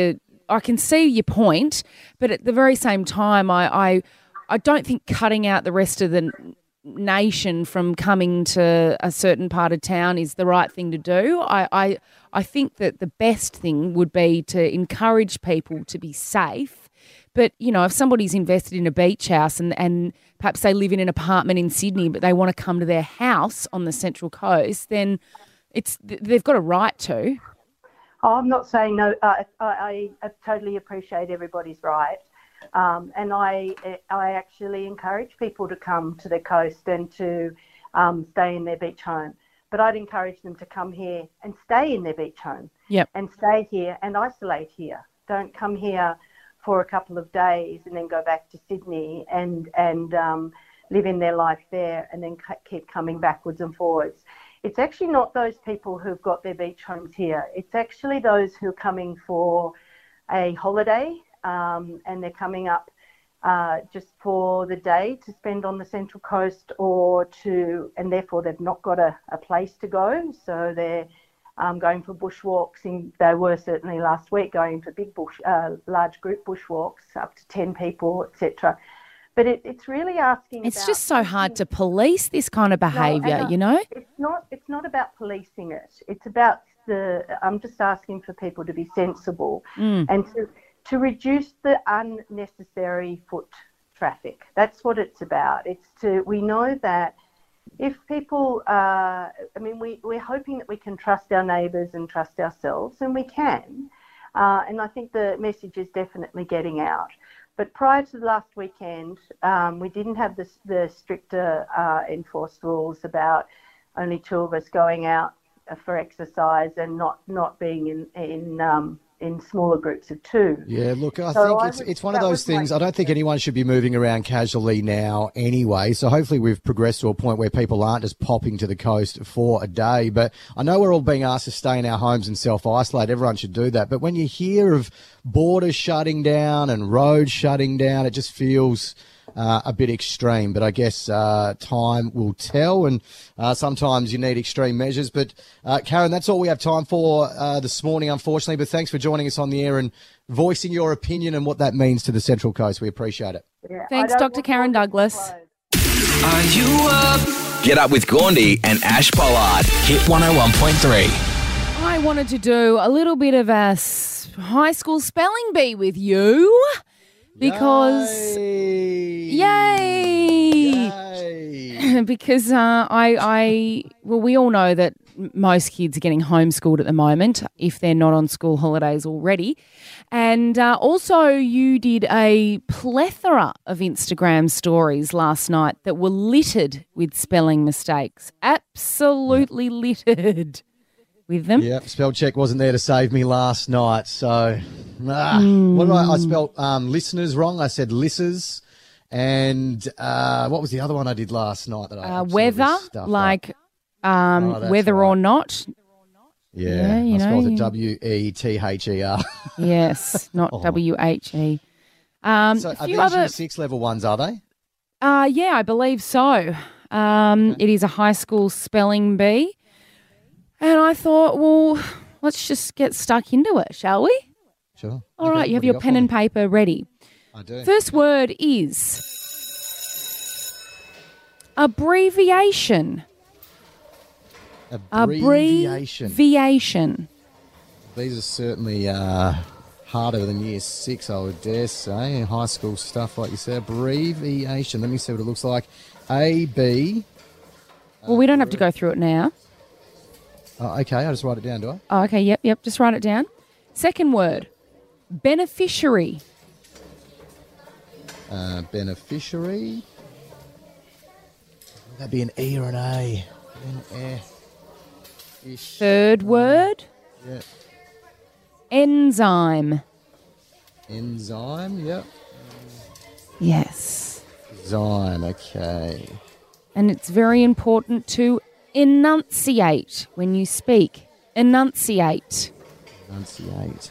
your point, but at the very same time, I don't think cutting out the rest of the nation from coming to a certain part of town is the right thing to do. I think that the best thing would be to encourage people to be safe. But, you know, if somebody's invested in a beach house and perhaps they live in an apartment in Sydney but they want to come to their house on the Central Coast, then they've got a right to. Oh, I'm not saying no. I totally appreciate everybody's right. And I actually encourage people to come to the coast and to stay in their beach home. But I'd encourage them to come here and stay in their beach home. Yep. And stay here and isolate here. Don't come here for a couple of days and then go back to Sydney and live in their life there and then keep coming backwards and forwards. It's actually not those people who've got their beach homes here. It's actually those who are coming for a holiday and they're coming up just for the day to spend on the Central Coast and therefore they've not got a place to go. So they're going for bushwalks. They were certainly last week going for big large group bushwalks, up to 10 people, etc. But it's really asking. It's just so hard to police this kind of behaviour, you know. It's not about policing it. It's about I'm just asking for people to be sensible and to reduce the unnecessary foot traffic. That's what it's about. We know that if people, we're hoping that we can trust our neighbours and trust ourselves, and we can. And I think the message is definitely getting out. But prior to the last weekend, we didn't have the stricter enforced rules about only two of us going out for exercise and not being in smaller groups of two. Yeah, look, I think it's one of those things. I don't think anyone should be moving around casually now anyway. So hopefully we've progressed to a point where people aren't just popping to the coast for a day. But I know we're all being asked to stay in our homes and self-isolate. Everyone should do that. But when you hear of borders shutting down and roads shutting down, it just feels a bit extreme. But I guess time will tell, and sometimes you need extreme measures. But Karen, that's all we have time for this morning, unfortunately. But thanks for joining us on the air and voicing your opinion and what that means to the Central Coast. We appreciate it. Yeah, Thanks, Dr. Karen Douglas. Are you up? Get up with Gaundy and Ash Pollard. Hit 101.3. I wanted to do a little bit of a high school spelling bee with you because yay! Because we all know that most kids are getting homeschooled at the moment if they're not on school holidays already. And also you did a plethora of Instagram stories last night that were littered with spelling mistakes. Absolutely littered with them. Yeah, spell check wasn't there to save me last night. So, what did I spelled listeners wrong. I said lissers. And what was the other one I did last night that I weather, like whether right. or not. Yeah, you I know. spelled it W-E-T-H-E-R. Yes, not W-H-E. So are these your 6 level ones, are they? Yeah, I believe so. It is a high school spelling bee. And I thought, well, let's just get stuck into it, shall we? Sure. All right, you have your pen and paper ready. I do. First word is abbreviation. Abbreviation. These are certainly harder than year 6, I would dare say. High school stuff, like you said. Abbreviation. Let me see what it looks like. A-B. Well, we don't have to go through it now. Oh, okay, I'll just write it down, do I? Oh, okay, yep, just write it down. Second word, beneficiary. Beneficiary. That'd be an E or an A. Third word, yeah. enzyme. Enzyme, yep. Yes. Zyme, okay. And it's very important to enunciate when you speak. Enunciate. Enunciate.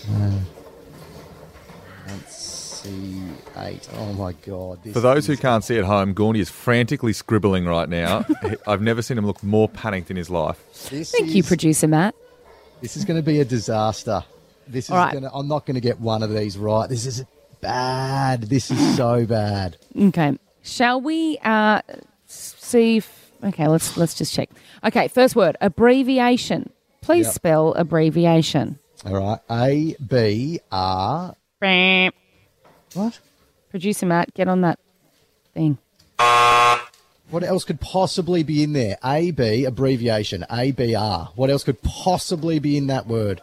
Enunciate. Oh, my God. For those who can't see at home, Gaundy is frantically scribbling right now. I've never seen him look more panicked in his life. Thank you, Producer Matt. This is going to be a disaster. This is right. I'm not going to get one of these right. This is bad. This is so bad. Okay. Shall we see if... Okay, let's just check. Okay, first word, abbreviation. Please spell abbreviation. All right. A-B-R... What? Producer Matt, get on that thing. What else could possibly be in there? A-B, abbreviation, A-B-R. What else could possibly be in that word?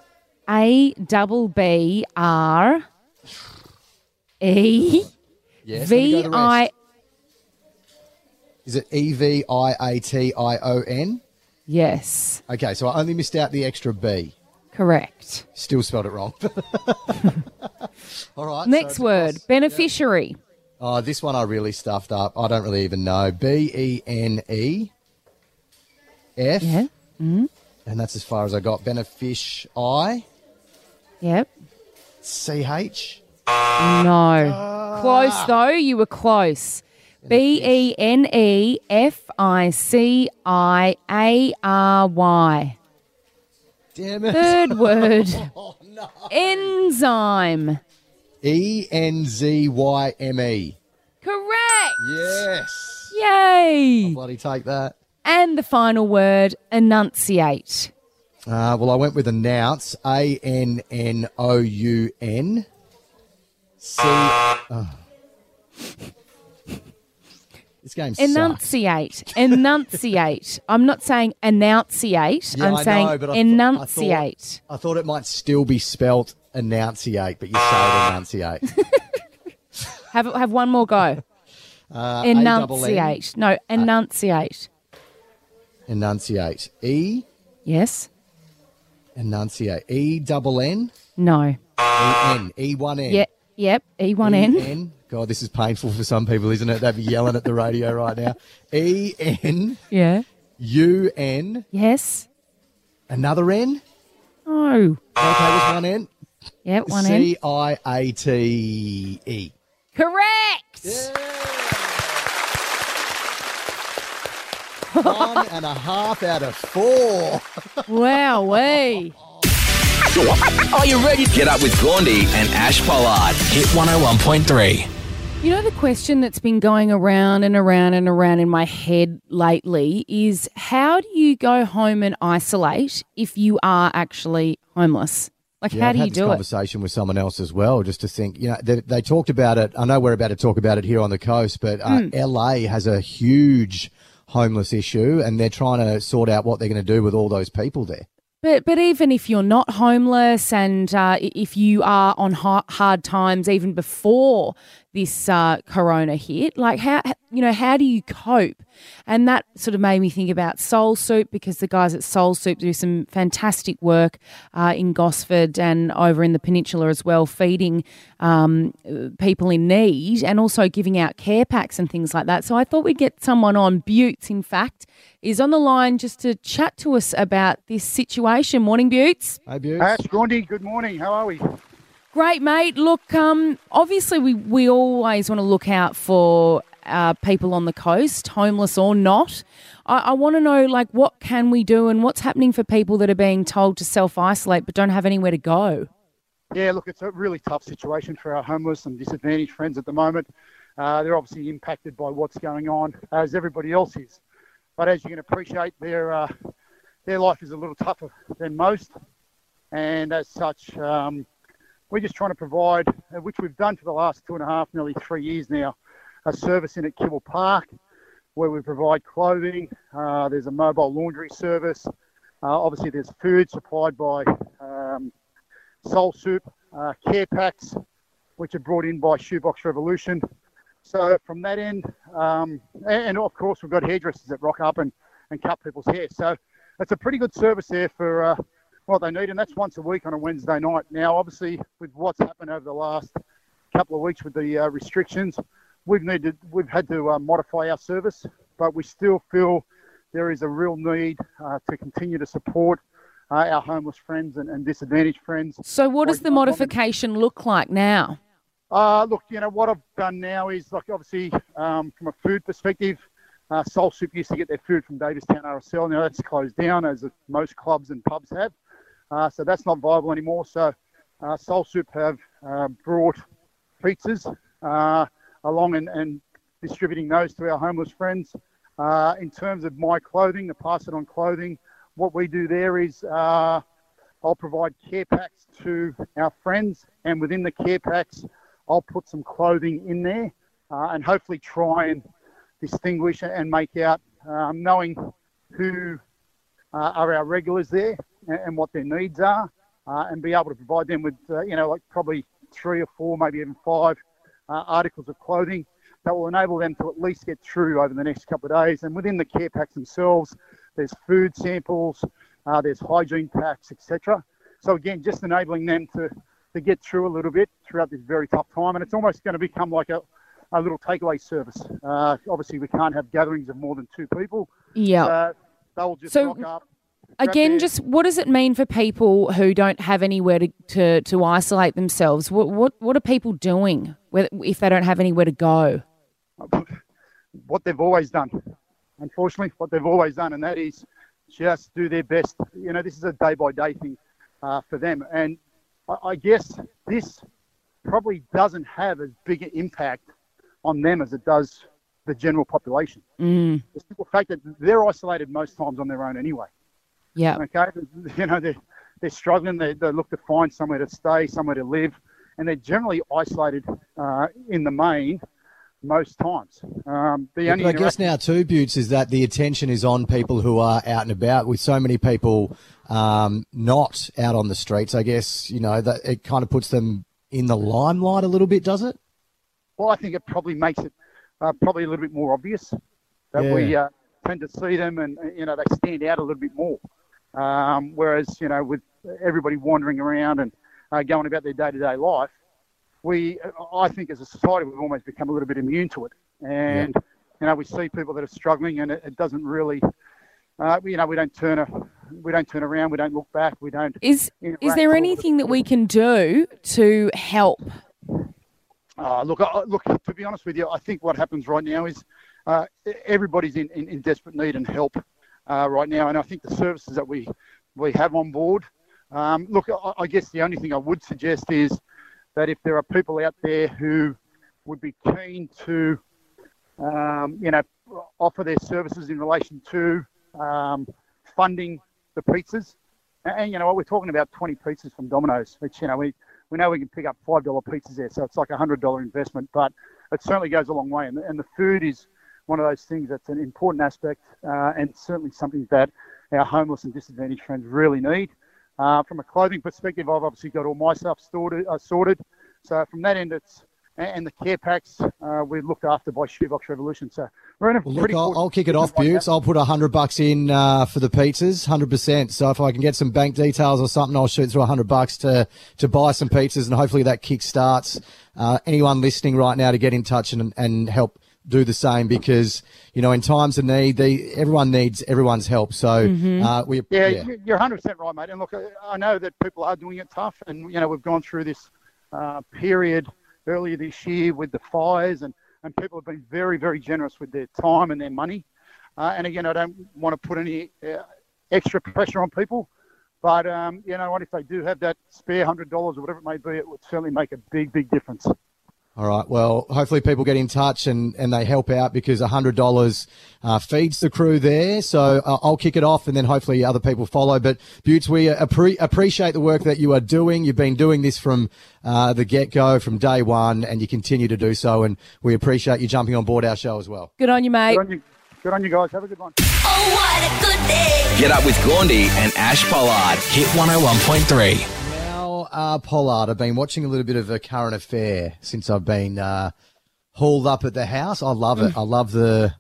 A-double-B-R-E Yes, V-I... Is it E-V-I-A-T-I-O-N? Yes. Okay, so I only missed out the extra B. Correct. Still spelled it wrong. All right. Next word, beneficiary. Oh, this one I really stuffed up. I don't really even know. B-E-N-E-F. Yeah. Mm-hmm. And that's as far as I got. Benefici. Yep. C-H. No. Close, though. You were close. B-E-N-E-F-I-C-I-A-R-Y. Damn it. Third word. Oh, no. Enzyme. E-N-Z-Y-M-E. Correct. Yes. Yay. I'll bloody take that. And the final word, enunciate. Well, I went with announce, A-N-N-O-U-N. This game sucks. Enunciate. I'm not saying enunciate. Yeah, I'm I saying know, but enunciate. I thought it might still be spelt enunciate, but you say it enunciate. Have one more go. Enunciate. No, enunciate. Enunciate. E? Yes. Enunciate. E-double-N? No. E-N. E-1-N. Yeah. Yep. E1N. E-N. God, this is painful for some people, isn't it? They'd be yelling at the radio right now. E-N. Yeah. U-N. Yes. Another N? No. Okay, there's one N. Yep, one N. C-I-A-T-E. Correct. Yeah. 1.5 out of 4. Wowee. Are you ready? Get up with Gaundy and Ash Pollard. Hit 101.3. You know, the question that's been going around and around and around in my head lately is, how do you go home and isolate if you are actually homeless? Like, how I've do you had this do it? conversation with someone else as well, just to think, they talked about it. I know we're about to talk about it here on the coast, but LA has a huge homeless issue, and they're trying to sort out what they're going to do with all those people there. But even if you're not homeless, and if you are on hard times even before this corona hit, like how do you cope? And that sort of made me think about Soul Soup, because the guys at Soul Soup do some fantastic work in Gosford and over in the Peninsula as well, feeding people in need and also giving out care packs and things like that. So I thought we'd get someone on. Butts, in fact, is on the line just to chat to us about this situation. Morning, Butts. Hey, Butts. Ash, Gaundy, good morning. How are we? Great, mate. Look, obviously we always want to look out for people on the coast, homeless or not. I want to know, like, what can we do and what's happening for people that are being told to self-isolate but don't have anywhere to go? Yeah, look, it's a really tough situation for our homeless and disadvantaged friends at the moment. They're obviously impacted by what's going on, as everybody else is. But as you can appreciate, their life is a little tougher than most. And as such, we're just trying to provide, which we've done for the last 2.5, nearly 3 years now, a service in at Kibble Park where we provide clothing. There's a mobile laundry service. Obviously, there's food supplied by Soul Soup, care packs, which are brought in by Shoebox Revolution. So from that end, and of course, we've got hairdressers that rock up and cut people's hair. So it's a pretty good service there for what they need, and that's once a week on a Wednesday night. Now, obviously, with what's happened over the last couple of weeks with the restrictions, we've had to modify our service, but we still feel there is a real need to continue to support our homeless friends and disadvantaged friends. So what does the modification look like now? Look, what I've done now is, like, obviously, from a food perspective, Soul Soup used to get their food from Davistown RSL. Now that's closed down, as most clubs and pubs have. So that's not viable anymore. So Soul Soup have brought pizzas along and distributing those to our homeless friends. In terms of my clothing, the Pass It On clothing, what we do there is I'll provide care packs to our friends, and within the care packs, I'll put some clothing in there and hopefully try and distinguish and make out, knowing who are our regulars there and what their needs are, and be able to provide them with, like probably 3 or 4, maybe even 5 articles of clothing that will enable them to at least get through over the next couple of days. And within the care packs themselves, there's food samples, there's hygiene packs, etc. So again, just enabling them to get through a little bit throughout this very tough time. And it's almost going to become like a little takeaway service. Obviously, we can't have gatherings of more than 2 people. Yeah. They'll just rock up. Again, just what does it mean for people who don't have anywhere to isolate themselves? What are people doing if they don't have anywhere to go? What they've always done. Unfortunately, what they've always done, and that is just do their best. This is a day-by-day thing for them. And I guess this probably doesn't have as big an impact on them as it does the general population. The simple fact that they're isolated most times on their own anyway. Yeah. Okay. They're struggling. They look to find somewhere to stay, somewhere to live, and they're generally isolated in the main most times. I guess now too, Butts, is that the attention is on people who are out and about, with so many people not out on the streets. I guess, that it kind of puts them in the limelight a little bit, does it? Well, I think it probably makes it probably a little bit more obvious that we tend to see them, and they stand out a little bit more. Whereas with everybody wandering around and going about their day-to-day life, I think as a society we've almost become a little bit immune to it, and we see people that are struggling, and it doesn't really, we don't turn around, we don't look back, we don't. Is there anything that we can do to help? Look, to be honest with you, I think what happens right now is everybody's in desperate need and help right now, and I think the services that we have on board. Look, I guess the only thing I would suggest is that if there are people out there who would be keen to, offer their services in relation to funding the pizzas, and we're talking about 20 pizzas from Domino's, which we know we can pick up $5 pizzas there, so it's like a $100 investment, but it certainly goes a long way, and the food is one of those things that's an important aspect, and certainly something that our homeless and disadvantaged friends really need. From a clothing perspective, I've obviously got all my stuff sorted. So from that end, and the care packs we're looked after by Shoebox Revolution. So we're in a pretty. I'll kick it off, Butts. I'll put $100 in for the pizzas, 100%. So if I can get some bank details or something, I'll shoot through $100 to buy some pizzas, and hopefully that kick starts anyone listening right now to get in touch and help do the same, because in times of need, everyone needs everyone's help. So you're 100% right, mate. And look, I know that people are doing it tough, and we've gone through this period earlier this year with the fires, and people have been very, very generous with their time and their money. And again, I don't want to put any extra pressure on people, but what, if they do have that spare $100 or whatever it may be, it would certainly make a big, big difference. All right. Well, hopefully people get in touch and they help out, because $100 feeds the crew there. So I'll kick it off, and then hopefully other people follow. But Butts, we appreciate the work that you are doing. You've been doing this from the get-go, from day one, and you continue to do so. And we appreciate you jumping on board our show as well. Good on you, mate. Good on you guys. Have a good one. Oh, what a good day. Get up with Gaundy and Ash Pollard. Hit 101.3. Pollard, I've been watching a little bit of a current affair since I've been hauled up at the house. I love it. I love the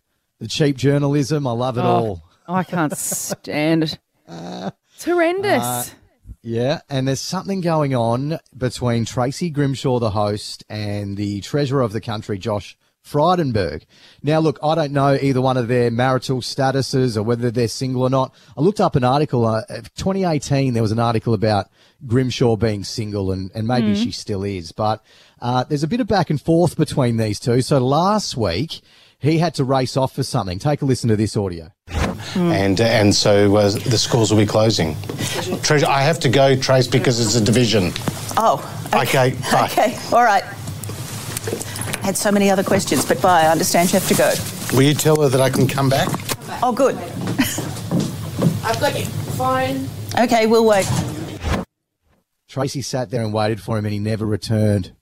cheap journalism. I love it all. I can't stand it. It's horrendous. Yeah, and there's something going on between Tracy Grimshaw, the host, and the treasurer of the country, Josh Frydenberg. Now, look, I don't know either one of their marital statuses or whether they're single or not. I looked up an article, 2018, there was an article about Grimshaw being single, and maybe she still is. But there's a bit of back and forth between these two. So last week, he had to race off for something. Take a listen to this audio. And so the schools will be closing. Treasure, I have to go, Trace, because it's a division. Oh. Okay, bye. Okay, all right. I had so many other questions, but bye. I understand you have to go. Will you tell her that I can come back? Oh, good. I've got your phone. Okay, we'll wait. Tracy sat there and waited for him, and he never returned.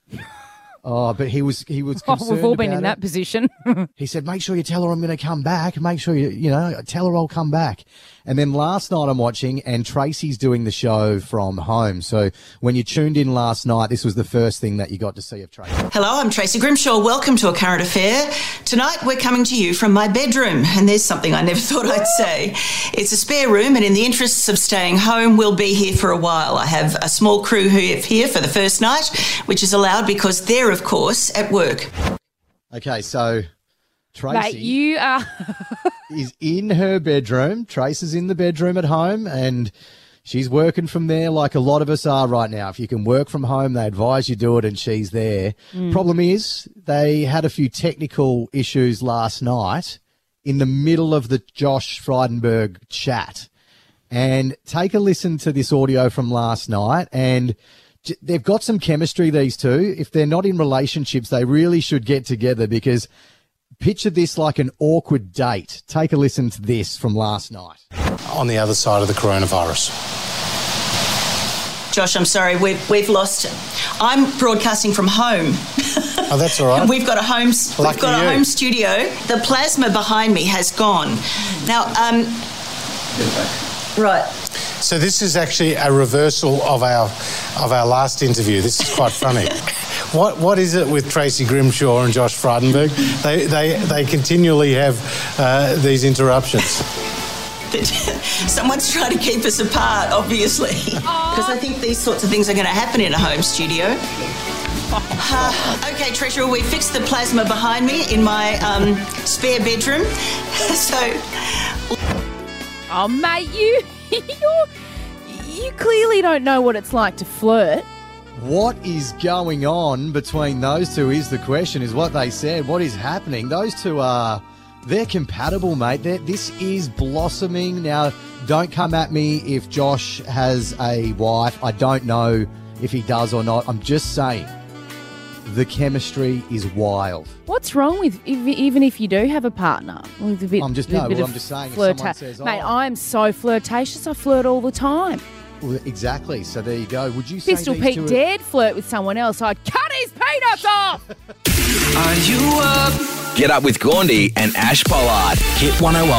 Oh, but he was concerned. We've all been in about that position. He said, make sure you tell her I'm going to come back. Make sure you tell her I'll come back. And then last night I'm watching, and Tracy's doing the show from home. So when you tuned in last night, this was the first thing that you got to see of Tracy. Hello, I'm Tracy Grimshaw. Welcome to A Current Affair. Tonight we're coming to you from my bedroom, and there's something I never thought I'd say. It's a spare room, and in the interests of staying home, we'll be here for a while. I have a small crew who are here for the first night, which is allowed because they're, of course, at work. Okay, so Tracy Mate, you are... is in her bedroom. Trace is in the bedroom at home, and she's working from there like a lot of us are right now. If you can work from home, they advise you do it, and she's there. Problem is, they had a few technical issues last night in the middle of the Josh Frydenberg chat. And take a listen to this audio from last night, and they've got some chemistry, these two. If they're not in relationships, they really should get together, because picture this like an awkward date. Take a listen to this from last night. On the other side of the coronavirus. Josh, I'm sorry. We've lost. I'm broadcasting from home. Oh, that's all right. We've got a home studio. The plasma behind me has gone. Now, right. So this is actually a reversal of our last interview. This is quite funny. What is it with Tracy Grimshaw and Josh Frydenberg? They continually have these interruptions. Someone's trying to keep us apart, obviously, because I think these sorts of things are going to happen in a home studio. Okay, Treasurer, we fixed the plasma behind me in my spare bedroom. Oh, mate, you clearly don't know what it's like to flirt. What is going on between those two is the question, is what they said. What is happening? Those two they're compatible, mate. This is blossoming. Now, don't come at me if Josh has a wife. I don't know if he does or not. I'm just saying the chemistry is wild. What's wrong with even if you do have a partner? With a bit, I'm just saying. If someone says, mate, I'm so flirtatious. I flirt all the time. Well, exactly. So there you go. Would you say Pistol Pete dared flirt with someone else, I'd cut his peanuts off. Are you up? Get up with Gaundy and Ash Pollard. Hit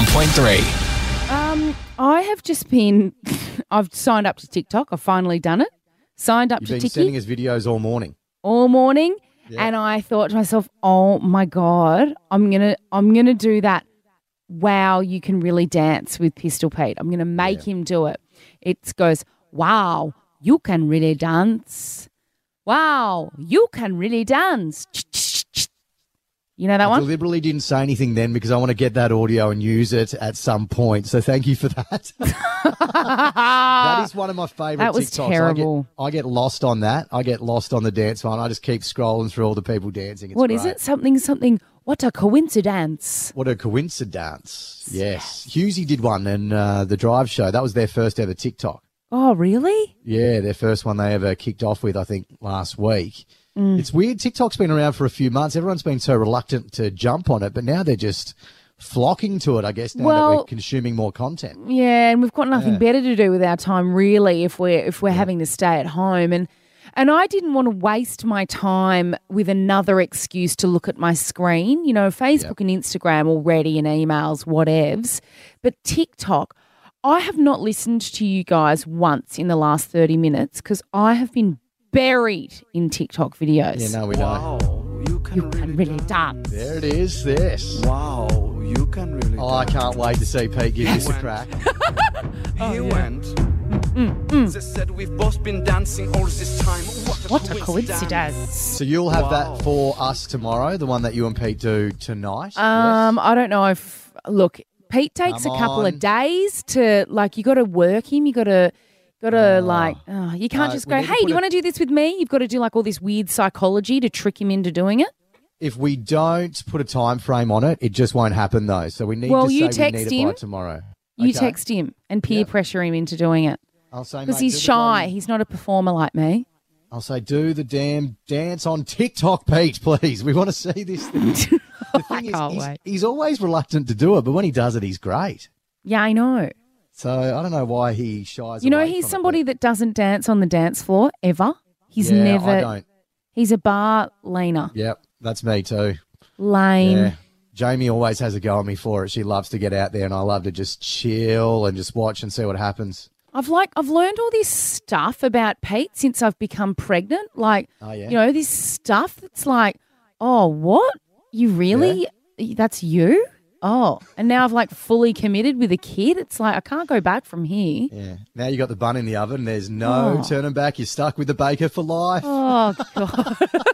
101.3. I have just been. I've signed up to TikTok. I've finally done it. Signed up You've to been Tiki sending us videos all morning. Yeah. And I thought to myself, oh my God, I'm gonna do that. Wow, you can really dance with Pistol Pete. I'm gonna make him do it. It goes, wow, you can really dance. Wow, you can really dance. You know that I one? deliberately didn't say anything then because I want to get that audio and use it at some point. So thank you for that. That is one of my favourite That was TikToks. terrible. I get lost on that. I get lost on the dance one. I just keep scrolling through all the people dancing. It's What great. is it? Something. What a coincidence. What a coincidence. Yes. Hughesy did one in the Drive Show. That was their first ever TikTok. Oh, really? Yeah, their first one they ever kicked off with, I think, last week. It's weird. TikTok's been around for a few months. Everyone's been so reluctant to jump on it, but now they're just flocking to it, I guess, now that we're consuming more content. Yeah, and we've got nothing better to do with our time, really, if we're having to stay at home. And I didn't want to waste my time with another excuse to look at my screen. You know, Facebook and Instagram already and emails, whatevs. But TikTok, I have not listened to you guys once in the last 30 minutes because I have been buried in TikTok videos. Yeah, no, we know. You can really dance. There it is, this. Wow, you can really Oh, I can't wait to see Pete give this a crack. He went. They said we've both been dancing all this time. What a coincidence. So you'll have that for us tomorrow, the one that you and Pete do tonight? I don't know if, look, Pete takes Come a couple on. of days to, like, you got to work him. You got to you can't just we go, need to hey, put do you want to do this with me? You've got to do like all this weird psychology to trick him into doing it. If we don't put a time frame on it, it just won't happen though. So we need Well, to you say we text need it by him. tomorrow. You Okay. text him and peer pressure him into doing it. I'll say, Because mate, he's do the shy. bloody- He's not a performer like me. I'll say, do the damn dance on TikTok, Pete, please. We want to see this thing. The thing is, he's always reluctant to do it, but when he does it, he's great. Yeah, I know. So I don't know why he shies You know, away he's from somebody that doesn't dance on the dance floor ever. He's Yeah, never. I don't. He's a bar laner. it. Yep, that's me too. Lame. Yeah. Jamie always has a go at me for it. She loves to get out there, and I love to just chill and just watch and see what happens. I've learned all this stuff about Pete since I've become pregnant. Like, Oh, yeah? you know, this stuff that's like, oh, what? You really? That's you? Oh, and now I've like fully committed with a kid. It's like I can't go back from here. Yeah. Now you got the bun in the oven. There's no Oh. turning back. You're stuck with the baker for life. Oh God.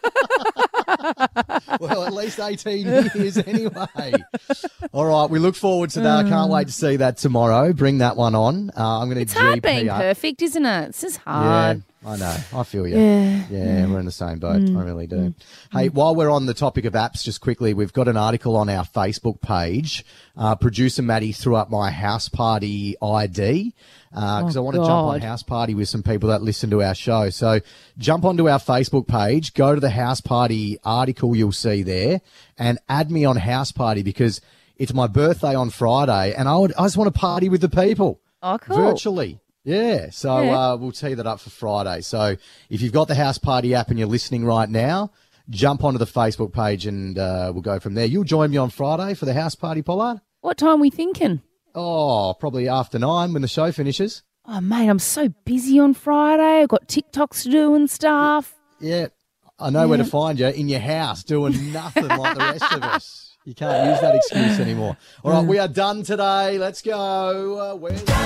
Well, at least 18 years anyway. All right, we look forward to that. I can't wait to see that tomorrow. Bring that one on. I'm going to It's hard GP being up. perfect, isn't it? It's just hard. Yeah, I know. I feel you. Yeah. We're in the same boat. I really do. Hey, while we're on the topic of apps, just quickly, we've got an article on our Facebook page. Producer Maddie threw up my house party ID because I want to jump on God. house party with some people that listen to our show. So jump onto our Facebook page, go to the house party article you'll see there, and add me on house party because it's my birthday on Friday, and I just want to party with the people. Oh, cool. Virtually. Yeah, so we'll tee that up for Friday. So if you've got the House Party app and you're listening right now, jump onto the Facebook page and we'll go from there. You'll join me on Friday for the House Party, Pollard? What time are we thinking? Oh, probably after 9 when the show finishes. Oh, mate, I'm so busy on Friday. I've got TikToks to do and stuff. Yeah, I know where to find you, in your house, doing nothing like the rest of us. You can't use that excuse anymore. All right, we are done today. Let's go.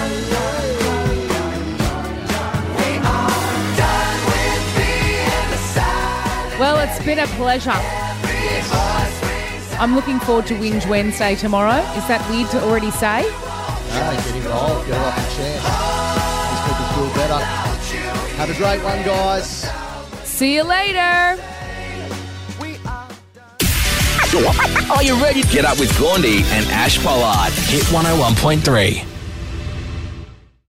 Well, it's been a pleasure. I'm looking forward to Whinge Wednesday tomorrow. Is that weird to already say? No, get involved. Get off the chair. These people feel better. Have a great one, guys. See you later. Are you ready? Get up with Gaundi and Ash Pollard. Hit 101.3.